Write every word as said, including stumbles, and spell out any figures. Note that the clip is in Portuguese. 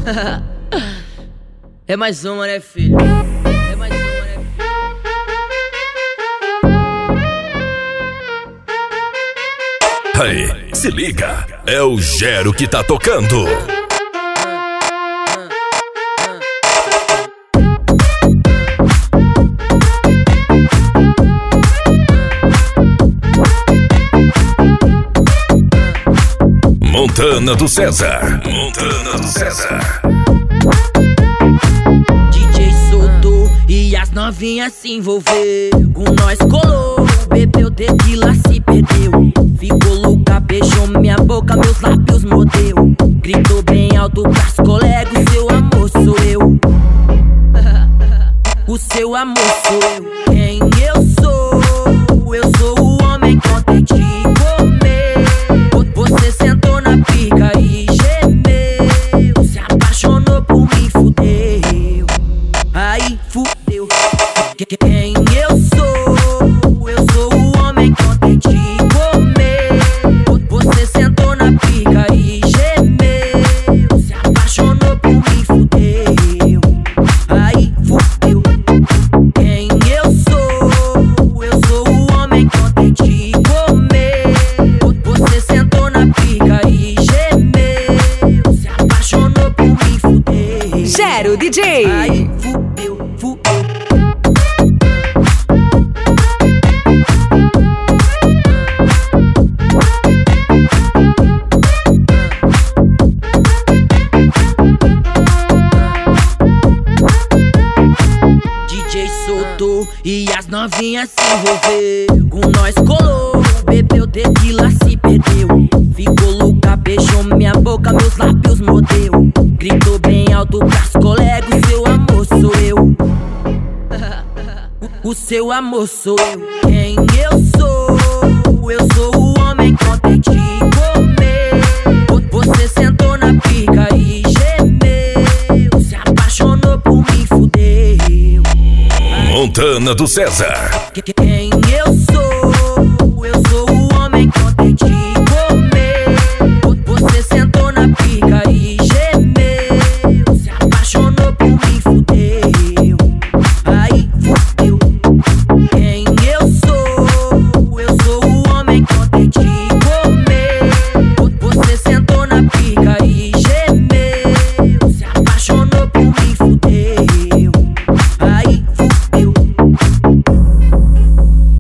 É mais uma, né, filho? É mais uma, né, filho? Aí, se liga, é o Gero que tá tocando. Montana do César, Montana do César. D J soltou e as novinhas se envolveu. Com nós colou, bebeu tequila, se perdeu. Ficou louca, beijou minha boca, meus lábios mordeu. Gritou bem alto pras colegas, o seu amor sou eu. O seu amor sou eu. Quem eu sou? Eu sou o homem que ontem te comer. Você sentou na pica e gemeu. Se apaixonou por mim, fudeu. Aí fudeu. Quem eu sou? Eu sou o homem que ontem te comer. Você sentou na pica e gemeu. Se apaixonou por mim, fudeu. Aí fudeu. Quem eu sou? Eu sou o homem que ontem te comer. Você sentou na pica e gemeu. Se apaixonou por mim, fudeu. Gero D J. Aí fudeu, fudeu. D J soltou e as novinhas se envolveu. Com nós colou, bebeu tequila, se perdeu. Ficou louca, beijou minha boca, meus lábios mordeu. Gritou bem alto pras colegas, o seu amor sou eu. O seu amor sou eu. Quem eu sou? Eu sou o homem que ontem te comer. Você sentou na pica e gemeu. Se apaixonou por mim, fudeu. Montana do César. Quem